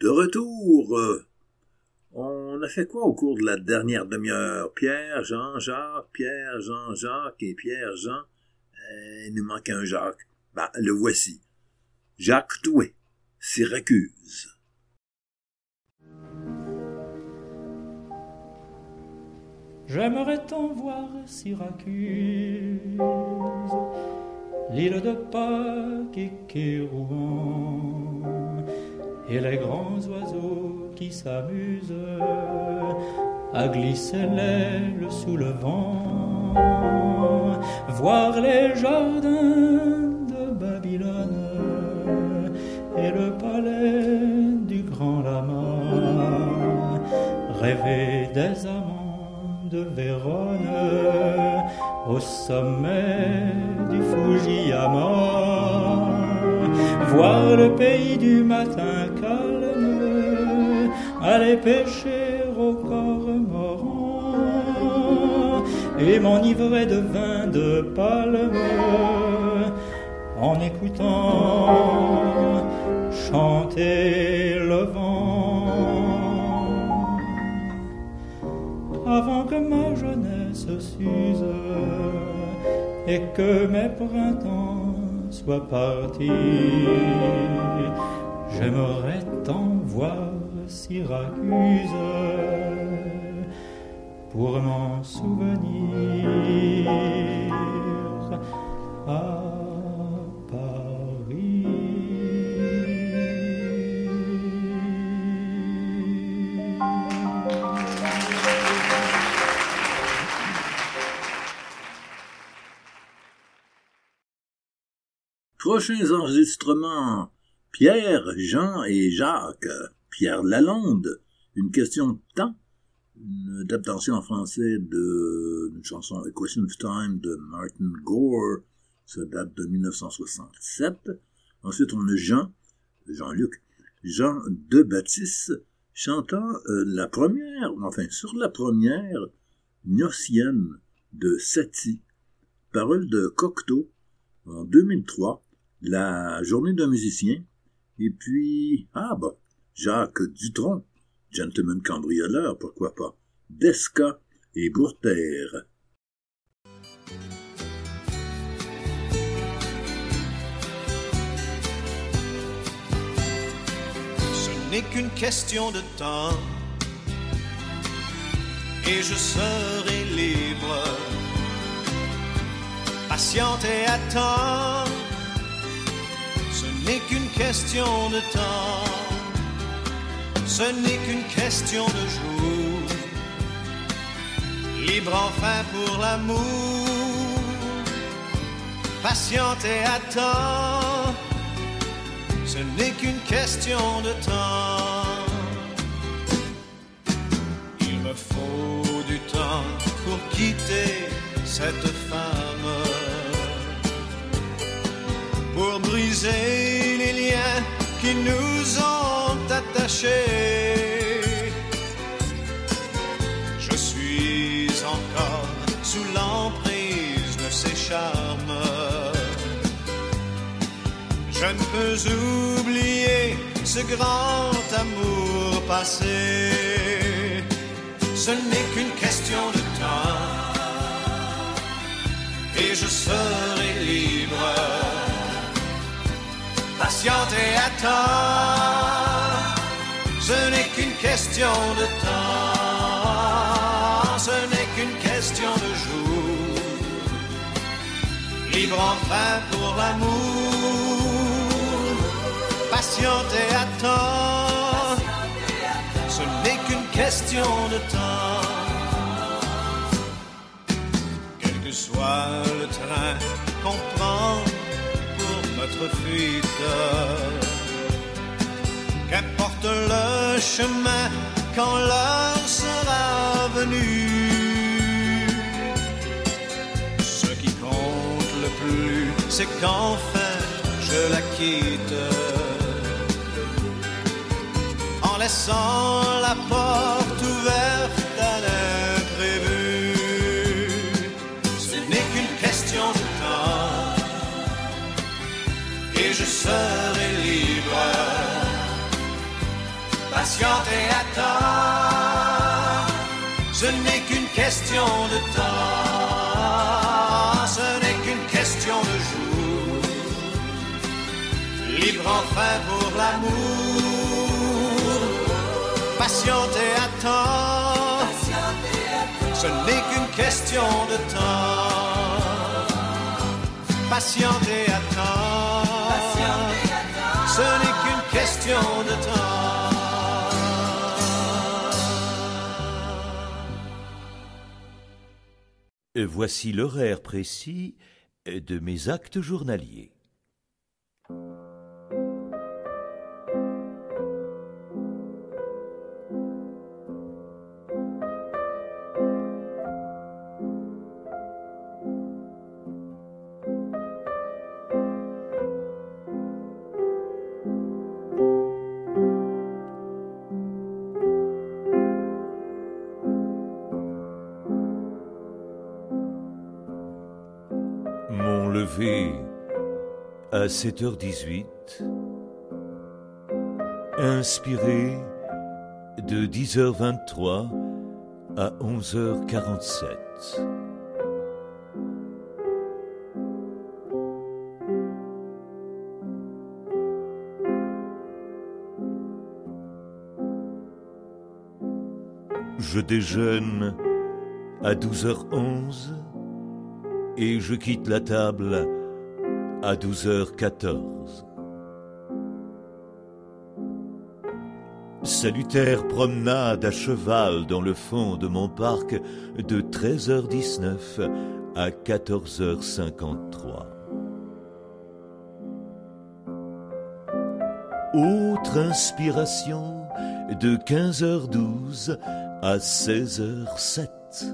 De retour, on a fait quoi au cours de la dernière demi-heure? Pierre, Jean-Jacques, Pierre, Jean-Jacques et Pierre-Jean. Il nous manque un Jacques. Le voici. Jacques Touet, Syracuse. J'aimerais tant voir Syracuse, l'île de Pâques et Kérouan, et les grands oiseaux qui s'amusent à glisser l'aile sous le vent, voir les jardins de Babylone et le palais du grand lama, rêver des amants de Vérone au sommet du Fujiyama, voir le pays du matin calme, aller pêcher au cormoran et m'enivrer de vin de palme en écoutant chanter le vent, avant que ma jeunesse s'use et que mes printemps soient partis. J'aimerais tant voir Syracuse pour m'en souvenir à Paris. Prochains enregistrements, Pierre, Jean et Jacques. Pierre Lalonde, une question de temps, une adaptation en français d'une chanson A Question of Time de Martin Gore, ça date de 1967. Ensuite, on a Jean-Luc, Jean de Baptiste, chantant sur la première Gnossienne de Satie, paroles de Cocteau, en 2003, la journée d'un musicien, et puis, Jacques Dutronc, gentleman cambrioleur, pourquoi pas, Desca et Bourterre. Ce n'est qu'une question de temps, et je serai libre. Patiente et attends, ce n'est qu'une question de temps, ce n'est qu'une question de jour, libre enfin pour l'amour. Patiente et attends, ce n'est qu'une question de temps. Il me faut du temps pour quitter cette femme, pour briser les liens qui nous ont attachés. Je suis encore sous l'emprise de ses charmes. Je ne peux oublier ce grand amour passé. Ce n'est qu'une question de temps, et je serai libre. Patiente et attends, ce n'est qu'une question de temps, ce n'est qu'une question de jour, libre enfin pour l'amour. Patiente et attends, ce n'est qu'une question de temps. Quel que soit le train qu'on prend pour notre fuite, qu'importe le chemin quand l'heure sera venue, ce qui compte le plus, c'est qu'enfin je la quitte, en laissant la porte ouverte à l'imprévu. Ce n'est qu'une question de temps, et je serai libre. patiente et attends, ce n'est qu'une question de temps, ce n'est qu'une question de jour, libre enfin pour l'amour, patiente et attends, ce n'est qu'une question de temps, patiente et attends, ce n'est qu'une question de temps. Voici l'horaire précis de mes actes journaliers. Mon lever à 7h18, inspiré de 10h23 à 11h47. Je déjeune à 12h11 et je quitte la table à 12h14. Salutaire promenade à cheval dans le fond de mon parc de 13h19 à 14h53. Autre inspiration de 15h12 à 16h07.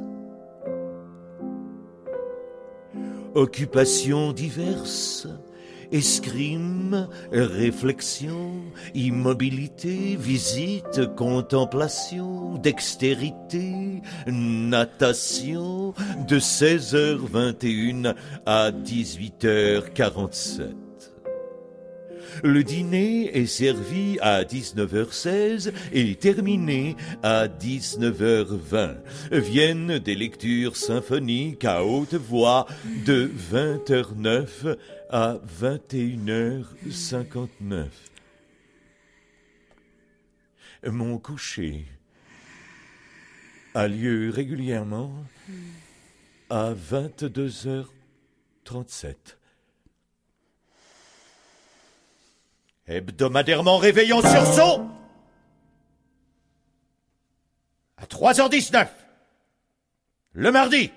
Occupations diverses, escrime, réflexion, immobilité, visite, contemplation, dextérité, natation, de 16h21 à 18h47. Le dîner est servi à 19h16 et terminé à 19h20. Viennent des lectures symphoniques à haute voix de 20h09 à 21h59. Mon coucher a lieu régulièrement à 22h37. Hebdomadairement réveillé en sursaut à 3h19 le mardi.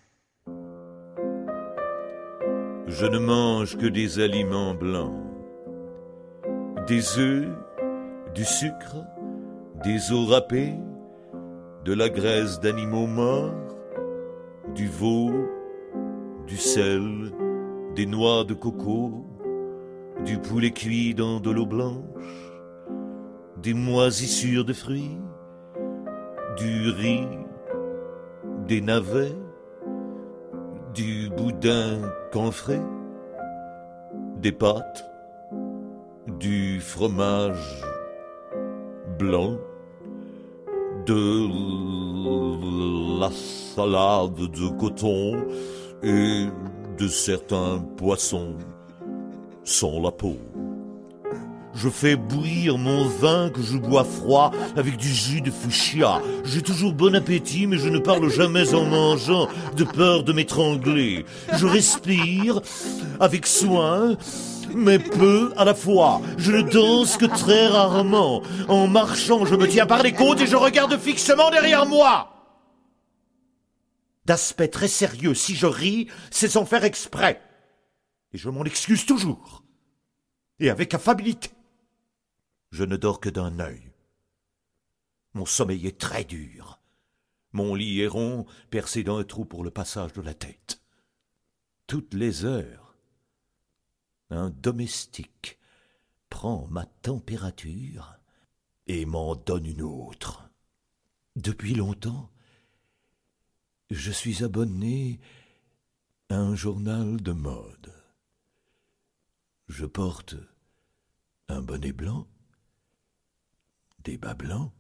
Je ne mange que des aliments blancs, des œufs, du sucre, des os râpés, de la graisse d'animaux morts, du veau, du sel, des noix de coco, du poulet cuit dans de l'eau blanche, des moisissures de fruits, du riz, des navets, du boudin camphré, des pâtes, du fromage blanc, de la salade de coton et de certains poissons sans la peau. Je fais bouillir mon vin que je bois froid avec du jus de fuchsia. J'ai toujours bon appétit, mais je ne parle jamais en mangeant, de peur de m'étrangler. Je respire avec soin, mais peu à la fois. Je ne danse que très rarement. En marchant, je me tiens par les côtes et je regarde fixement derrière moi. D'aspect très sérieux, si je ris, c'est sans faire exprès. Et je m'en excuse toujours. Et avec affabilité. Je ne dors que d'un œil. Mon sommeil est très dur. Mon lit est rond, percé d'un trou pour le passage de la tête. Toutes les heures, un domestique prend ma température et m'en donne une autre. Depuis longtemps, je suis abonné à un journal de mode. Je porte un bonnet blanc, des bas blancs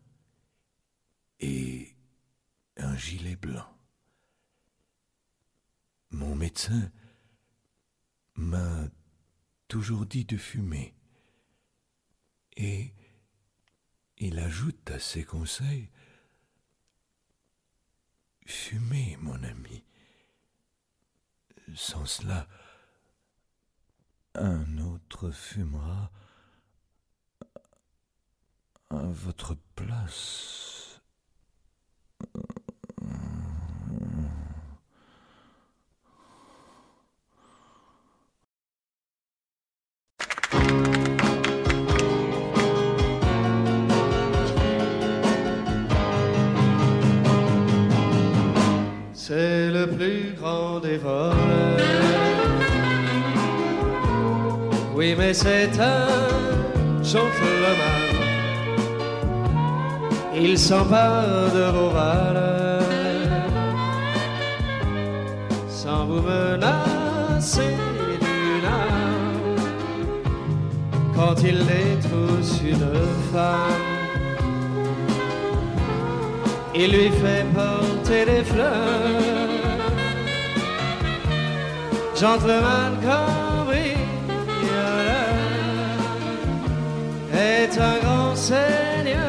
et un gilet blanc. Mon médecin m'a toujours dit de fumer. Et il ajoute à ses conseils: fumez, mon ami. Sans cela, un autre fumera à votre place. C'est le plus grand des voleurs. Oui, mais c'est un gentleman. Il s'empare de vos valeurs sans vous menacer d'une arme. Quand il détrousse une femme, il lui fait porter des fleurs. Gentleman cambrioleur est un grand seigneur.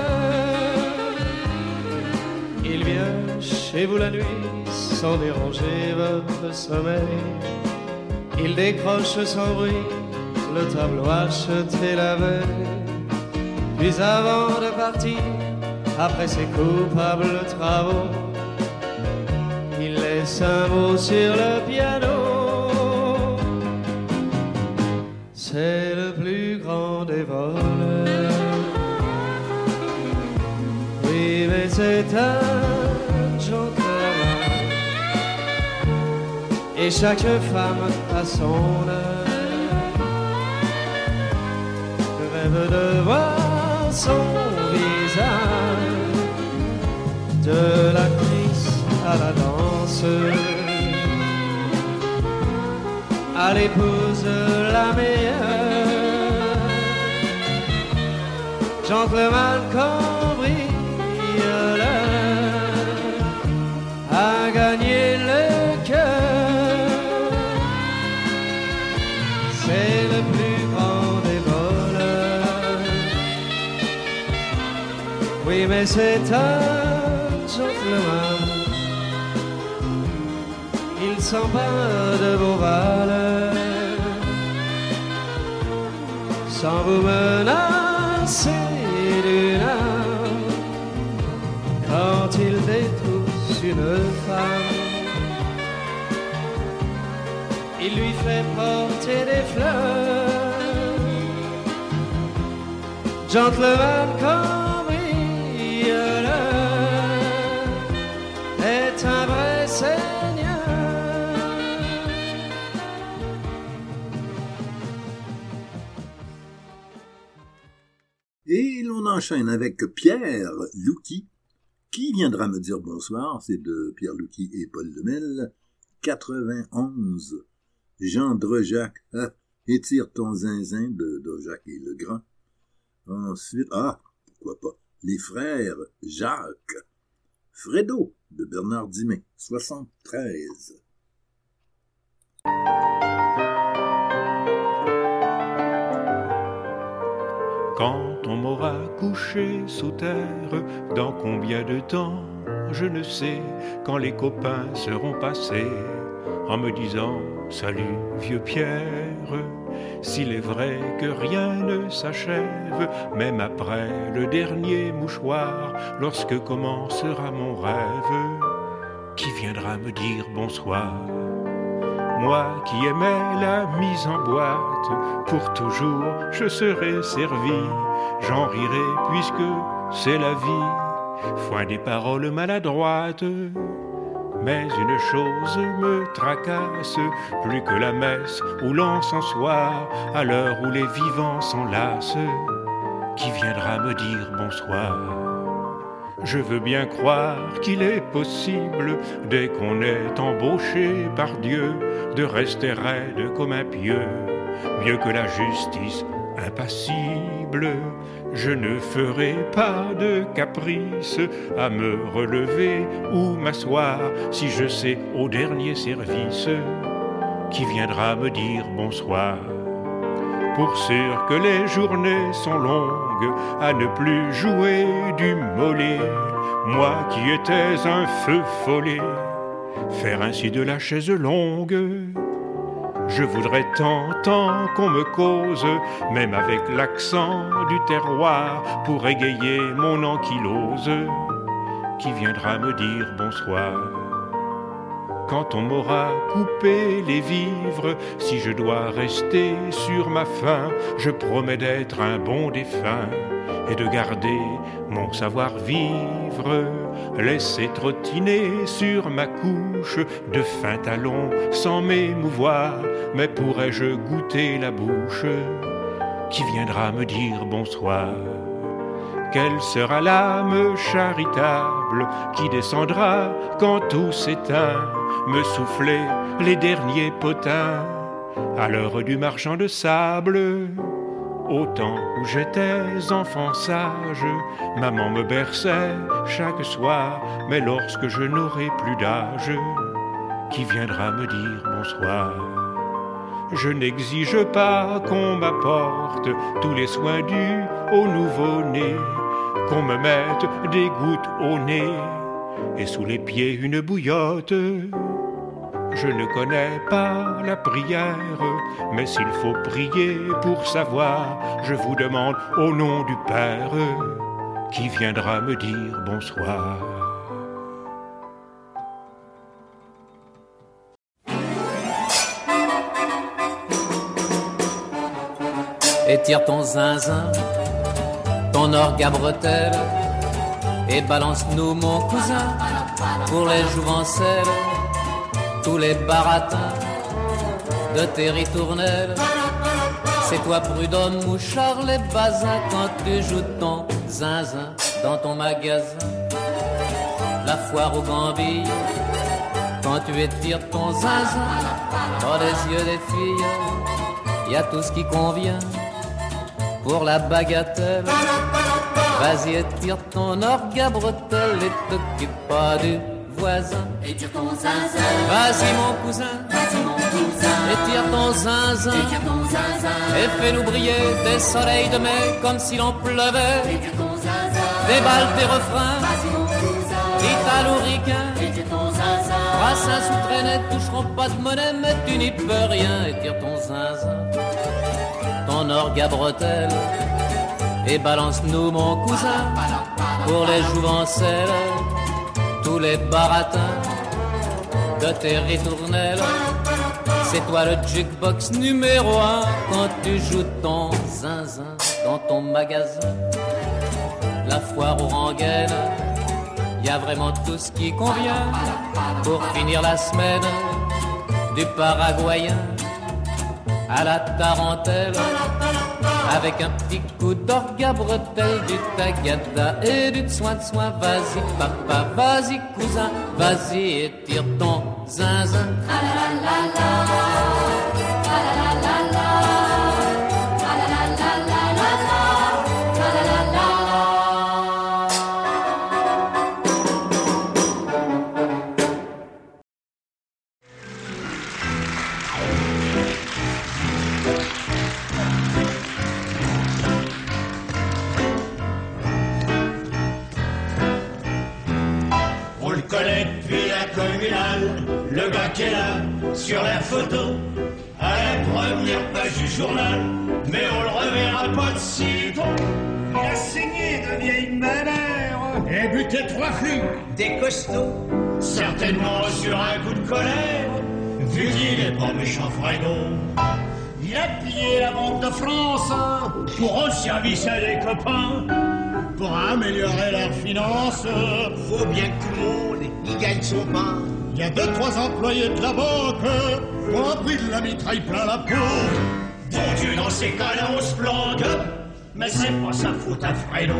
Il vient chez vous la nuit sans déranger votre sommeil. Il décroche sans bruit le tableau acheté la veille. Puis avant de partir, après ses coupables travaux, il laisse un mot sur le piano. C'est le plus grand des voleurs. Oui, mais c'est un gentleman. Et chaque femme a son heure. Je rêve de voir son visage, de l'actrice à la danseuse, à l'épouse la meilleure. Gentleman cambrioleur a gagné le cœur. C'est le plus grand des voleurs. Oui, mais c'est un gentleman. Il s'empare de vos valeurs sans vous menacer d'une arme. Quand il détrousse une femme, il lui fait porter des fleurs. Gentleman cambrioleur est un vrai seigneur. Et l'on enchaîne avec Pierre Louki. Qui viendra me dire bonsoir? C'est de Pierre Louki et Paul Lemel. 91. Jean Drejac. Étire ton zinzin de Drejac et Legrand. Ensuite, pourquoi pas, les frères Jacques. Fredo de Bernard Dimet. 73. Quand on m'aura couché sous terre, dans combien de temps, je ne sais, quand les copains seront passés, en me disant « Salut, vieux Pierre », s'il est vrai que rien ne s'achève, même après le dernier mouchoir, lorsque commencera mon rêve, qui viendra me dire bonsoir? Moi qui aimais la mise en boîte, pour toujours je serai servi, j'en rirai puisque c'est la vie, foin des paroles maladroites. Mais une chose me tracasse, plus que la messe ou l'encensoir, à l'heure où les vivants s'enlacent, qui viendra me dire bonsoir? Je veux bien croire qu'il est possible, dès qu'on est embauché par Dieu, de rester raide comme un pieu, mieux que la justice impassible. Je ne ferai pas de caprice à me relever ou m'asseoir si je sais au dernier service qui viendra me dire bonsoir. Pour sûr que les journées sont longues à ne plus jouer du mollet, moi qui étais un feu follet, faire ainsi de la chaise longue. Je voudrais tant qu'on me cause, même avec l'accent du terroir, pour égayer mon ankylose, qui viendra me dire bonsoir. Quand on m'aura coupé les vivres, si je dois rester sur ma faim, je promets d'être un bon défunt et de garder mon savoir-vivre. Laisser trottiner sur ma couche de fins talons sans m'émouvoir, mais pourrais-je goûter la bouche qui viendra me dire bonsoir? Quelle sera l'âme charitable qui descendra quand tout s'éteint, me souffler les derniers potins à l'heure du marchand de sable? Au temps où j'étais enfant sage, maman me berçait chaque soir, mais lorsque je n'aurai plus d'âge, qui viendra me dire bonsoir? Je n'exige pas qu'on m'apporte tous les soins dus au nouveau-né, qu'on me mette des gouttes au nez et sous les pieds une bouillotte. Je ne connais pas la prière, mais s'il faut prier pour savoir, je vous demande au nom du Père qui viendra me dire bonsoir. Étire ton zinzin, ton orgue à bretelles, et balance-nous mon cousin pour les jouvencelles. Tous les baratins de tes ritournelles, c'est toi Prud'homme ou Charles les Bazin quand tu joues ton zinzin dans ton magasin. La foire aux Gambilles, quand tu étires ton zinzin dans les yeux des filles, y a tout ce qui convient pour la bagatelle. Vas-y étire ton orgue à bretelles et t'occupe pas du voisin. Étire ton zinzin. Vas-y mon cousin. Vas-y mon cousin. Étire ton zinzin. Étire ton zinzin. Et fais-nous briller des soleils de mai comme si l'on pleuvait. Étire ton zinzin. Déballe tes refrains. Vas-y mon cousin. Italo-ricain. Étire ton zinzin. Brassens sous traînée toucheront pas de monnaie, mais tu n'y peux rien. Étire ton zinzin. Ton orgue à bretelles. Et balance-nous mon cousin pour les jouvencelles. Tous les baratins de tes ritournelles, c'est toi le jukebox numéro 1 quand tu joues ton zinzin dans ton magasin. La foire aux rengaines, y a vraiment tout ce qui convient pour finir la semaine. Du paraguayen à la tarentelle, avec un petit coup d'orgue à bretelles, du tagada et du soin de soin. Vas-y papa, vas-y cousin, vas-y étire ton zinzin. Le gars qui est là, sur la photo, à la première page du journal, mais on le reverra pas de sitôt. Il a saigné de vieilles manières et buté 3 flics, des costauds, certainement sur un coup de colère, vu qu'il est pas méchant Fredon. Il a pillé la Banque de France pour rendre service à des copains, pour améliorer leurs finances. Faut bien que tout le monde y gagne son pain. Il y a 2-3 employés de la banque qui ont pris de la mitraille plein la peau. Bon Dieu, dans ces cas-là, on se planque, mais c'est pas sa faute à Fredon.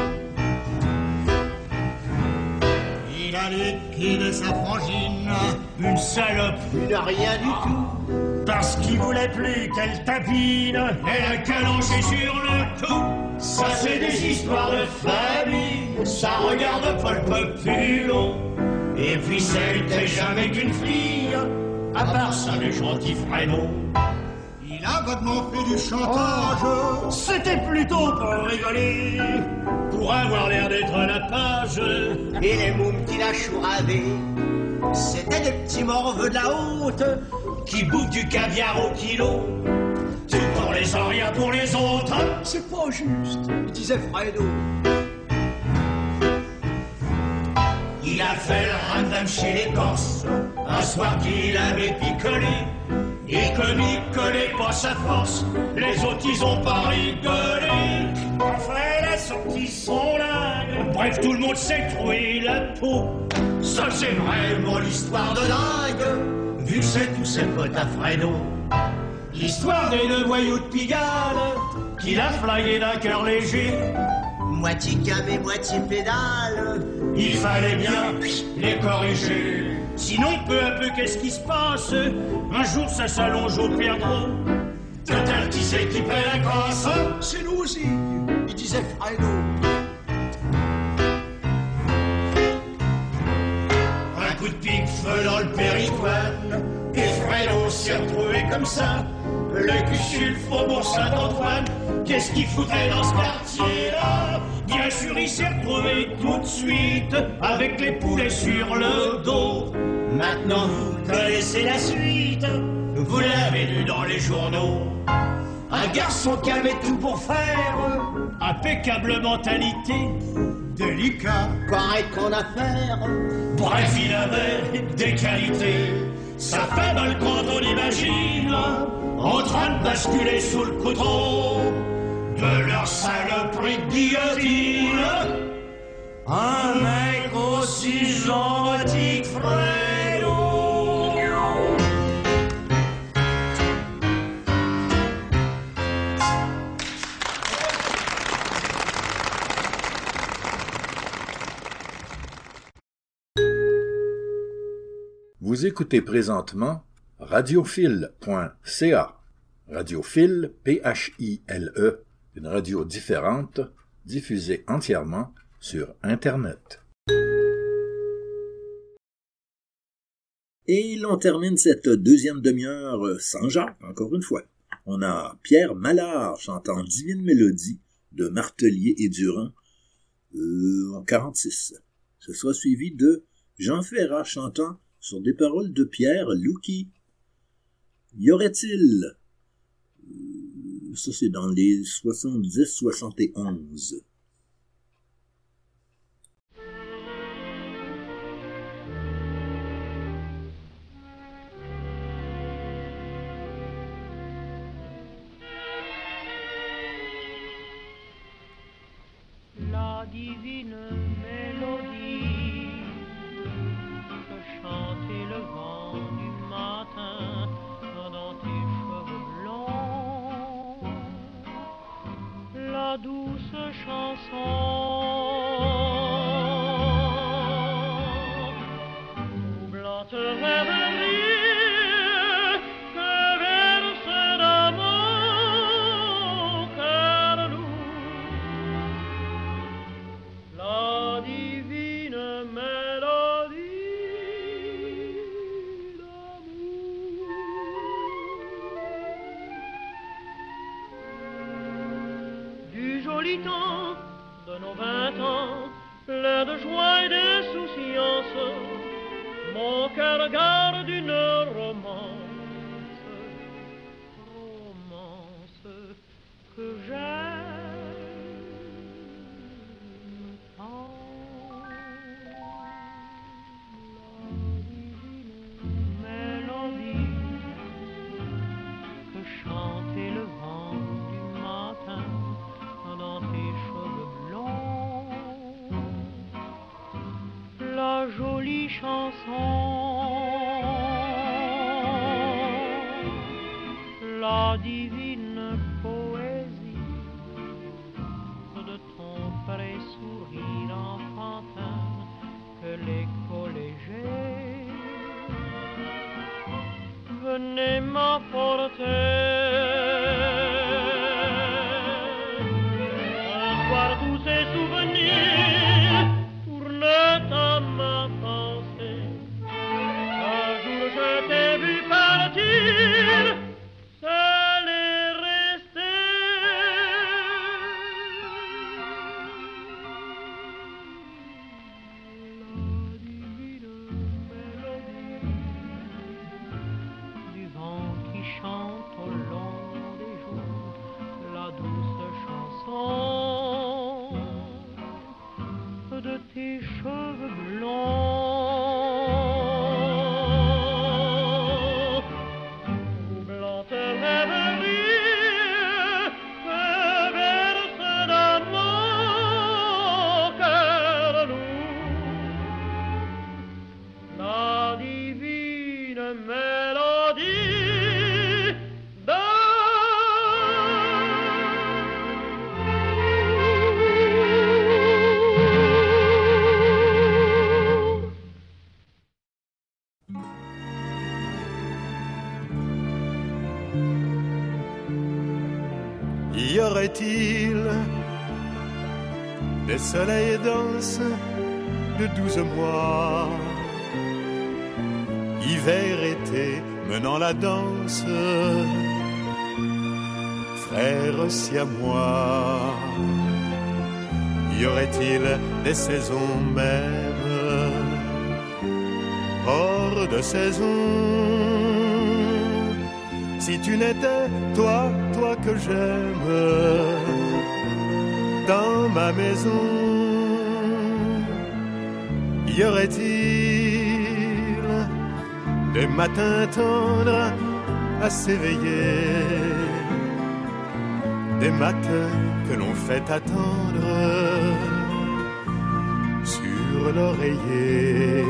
Il a liquidé sa frangine, une salope, il n'a rien du tout. parce qu'il voulait plus qu'elle tapine et le caloncher sur le cou. Ça c'est des histoires de famille, ça regarde pas le populon. Et puis c'était jamais qu'une fille, à part ça les gentils frénots. Il a vaguement fait du chantage. C'était plutôt pour rigoler, pour avoir l'air d'être à la page. Et les mômes qu'il a chouravé, c'était des petits morveux de la haute qui bouffent du caviar au kilo. Tout pour les uns, rien pour les autres. C'est pas juste, disait Fredo. Il a fait le ramdam chez les Corses, un soir qu'il avait picolé. Et comme il collait pas sa force, les autres ils ont pas rigolé. Enfin elle a sorti son lingue, bref tout le monde s'est trouvé la peau. Ça c'est vraiment l'histoire de dingue, vu que c'est tous ses potes à Fredo. L'histoire des deux voyous de Pigalle, qu'il a flyé d'un cœur léger. Moitié cam et moitié pédale. Il fallait bien les corriger. Sinon, peu à peu, qu'est-ce qui se passe? Un jour, ça s'allonge au perdreau. Quand un petit sait qui paie la casse. C'est nous aussi, il disait Fredo. Un coup de pique-feu dans le péritoine. Et Fredo s'est retrouvé comme ça. Le cul sur le faubourg Saint-Antoine. Qu'est-ce qu'il foutait dans ce quartier-là? Bien sûr, il s'est retrouvé tout de suite avec les poulets sur le dos. Maintenant, vous connaissez la suite. Vous l'avez lu dans les journaux. Un garçon qui avait tout pour faire. Impeccable mentalité. Délicat, correct en affaires. Bref, il avait des qualités. Ça fait mal quand on imagine en train de basculer sous le couteau de leur saloperie de guillotine. Un mec aussi gentil que Fredo. Vous écoutez présentement radiophile.ca. Radiophile, P-H-I-L-E, une radio différente, diffusée entièrement sur Internet. Et l'on termine cette deuxième demi-heure sans Jacques, encore une fois. On a Pierre Mallard chantant Divine Mélodie de Martelier et Durand en 46. Ce sera suivi de Jean Ferrat chantant sur des paroles de Pierre Louki. Y aurait-il... Ça, c'est dans les 70-71. La divine mélodie que chantait le vent du matin dans tes cheveux blonds, la douce chanson troublante rêverie que verse dans mon cœur lourd la divine mélodie d'amour. Du joli temps de nos 20 ans, plein de joie et d'insouciance, mon cœur garde une romance, romance que j'aime tant. La divine mélodie que chantait le vent du matin dans tes cheveux blonds, la jolie chanson, la divine poésie de ton frais sourire enfantin que les collégiens venaient et m'apportait. Un soir tous ces souvenirs tournaient à ma pensée. Un jour je t'ai vu partir, seul et resté. Chante au long des jours la douce chanson de tes cheveux blonds, troublantes rêveries que verse dans mon cœur lourd la divine mélodie. Y aurait-il des soleils denses de 12 mois, hiver, été, menant la danse, frères siamois? Y aurait-il des saisons mêmes, hors de saison? Si tu n'étais toi, toi que j'aime, dans ma maison, y aurait-il des matins tendres à s'éveiller, des matins que l'on fait attendre sur l'oreiller,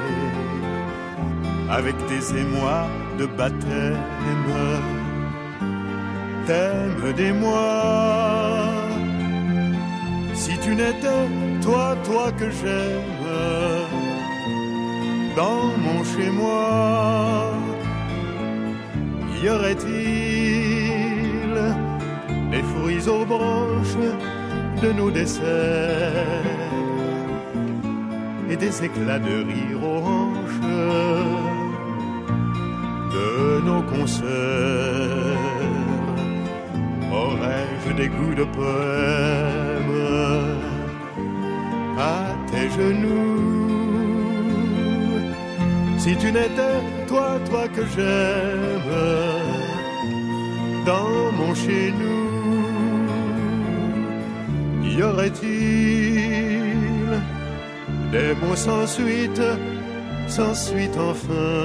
avec des émois de baptême, thème des mois. Si tu n'étais toi, toi que j'aime, dans mon chez-moi, y aurait-il des fruits aux branches de nos desserts et des éclats de rire aux hanches de nos concerts? Aurais-je des goûts de poème à tes genoux? Si tu n'étais toi, toi que j'aime, dans mon chez-nous, y aurait-il des mots sans suite enfin,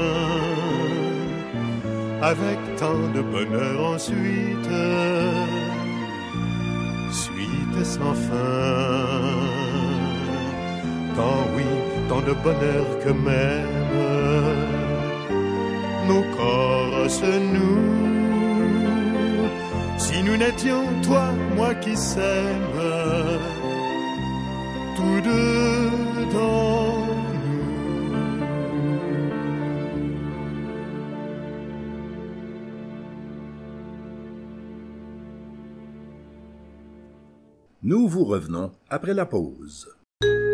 avec tant de bonheur ensuite, suite sans fin. Tant oui, tant de bonheur que même nos corps se nouent. Si nous n'étions toi, moi qui s'aime, tous deux dans Nous vous revenons après la pause.